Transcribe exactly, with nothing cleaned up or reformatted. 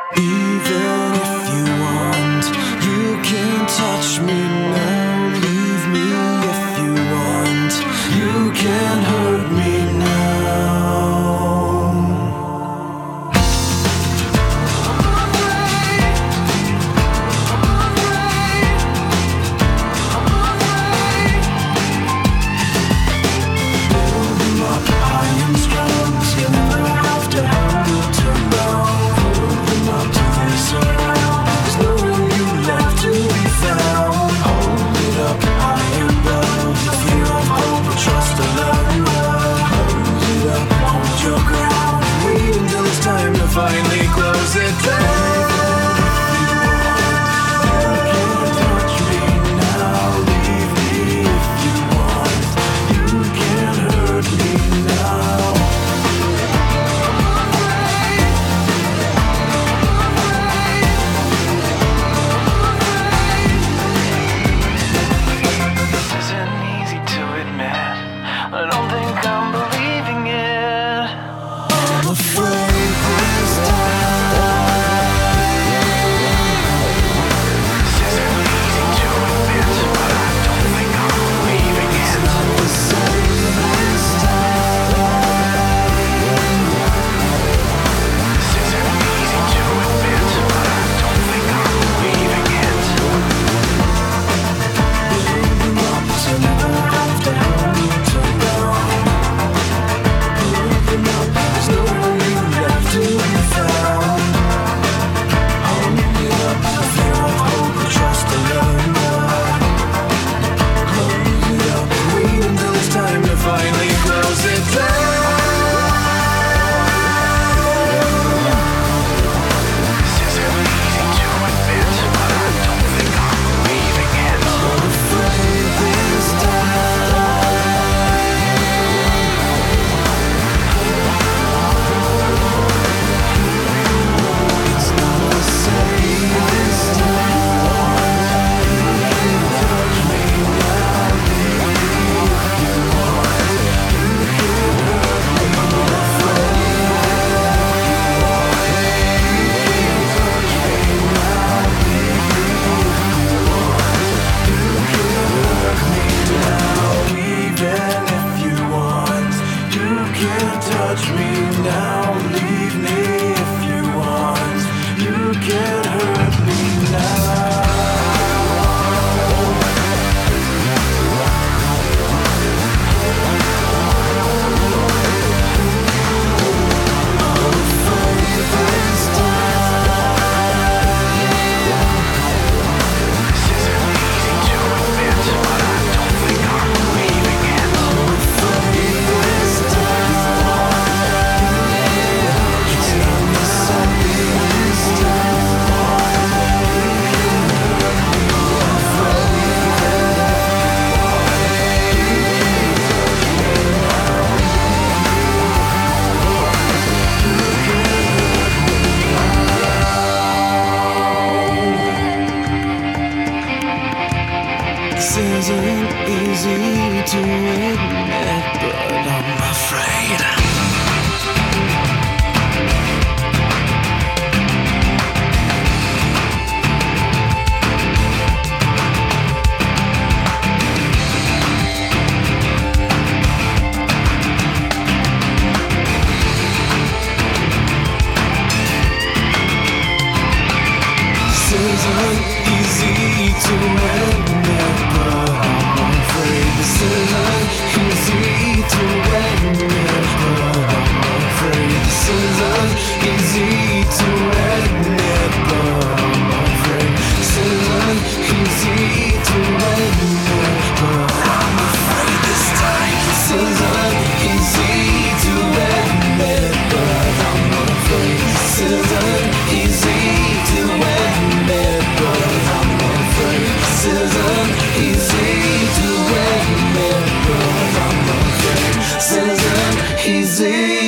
Even if you want, you can touch me now. Leave me if you want, you can't hurt me now. Finally close it down. You can't touch me now. Leave me if you want. You can't hurt me now. Isn't easy to admit. I don't think I'm believing it. I'm afraid. Finally close it down. This isn't easy to admit, but I don't think I'm believing it. I'm afraid this time. It's not the same this time. Touch me now, baby, if you want. Touch me now, leave me if you want. You can't hurt me now. This isn't easy to admit, but I'm afraid. This isn't easy to admit, but I'm afraid. This isn't easy to admit, but I'm afraid. This isn't easy to admit, but I'm afraid. This isn't easy to admit, but I'm afraid this time. This isn't easy to admit, but I'm afraid. This isn't easy to admit, but I'm afraid. This isn't easy to admit, but I'm afraid. This isn't easy.